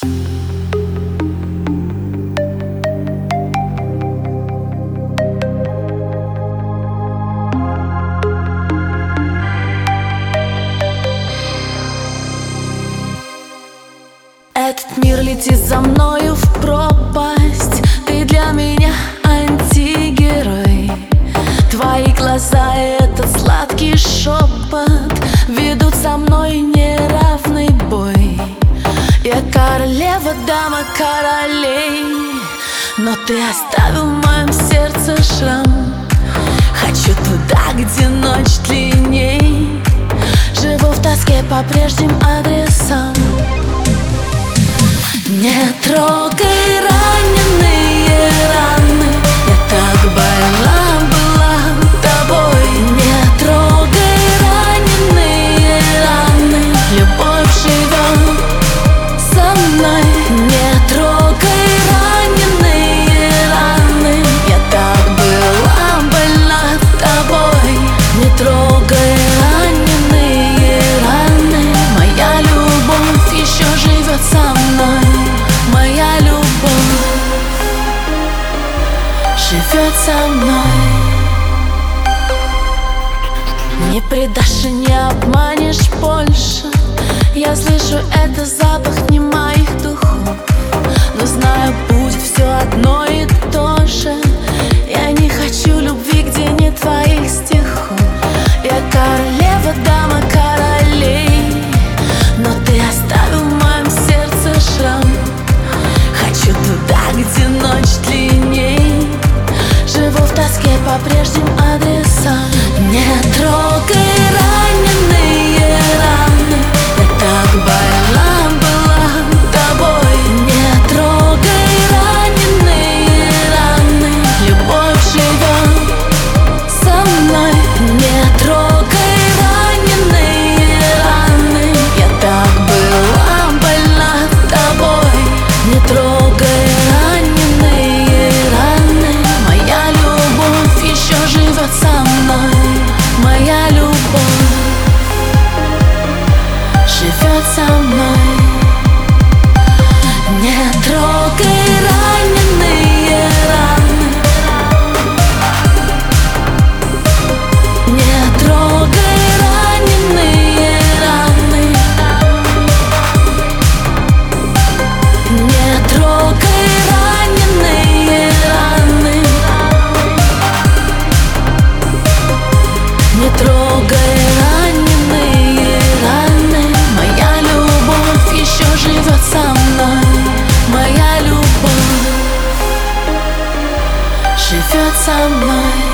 Этот мир летит за мною в пропасть. Ты для меня антигерой. Твои глаза и этот сладкий шепот ведут со мной неравный бой. Я королева, дама королей, но ты оставил в моем сердце шрам. Хочу туда, где ночь длинней. Живу в тоске по прежним адресам. Не трогай раненые раны. Я так больна была тобой. Не трогай раненые раны. Любовь живет со мной. Не трогай раненые раны. Я так была больна тобой. Не трогай раненые раны. Моя любовь еще живет со мной. Моя любовь живет со мной. Не предашь и не обманешь больше. Я слышу, это запах не моих духов, но знаю, будет все одно и то же. Я не хочу любви, где нет твоих стихов. Я королева, дама королей, но ты оставил в моем сердце шрам. Хочу туда, где ночь длинней. Живу в тоске по прежним адресам. Не трогай раненые раны. Я так больна была тобой. Не трогай раненые раны. Любовь живет со мной. Не трогай раненые раны. Я так была больна тобой. Не трогай раненые раны. Моя любовь еще живет со мной. Моя любовь живет со мной. Не трогай раненые раны. Не трогай раненые раны. Не трогай раненые раны. Не трогай раненые раны. Моя любовь еще живет со мной. Моя любовь живет со мной.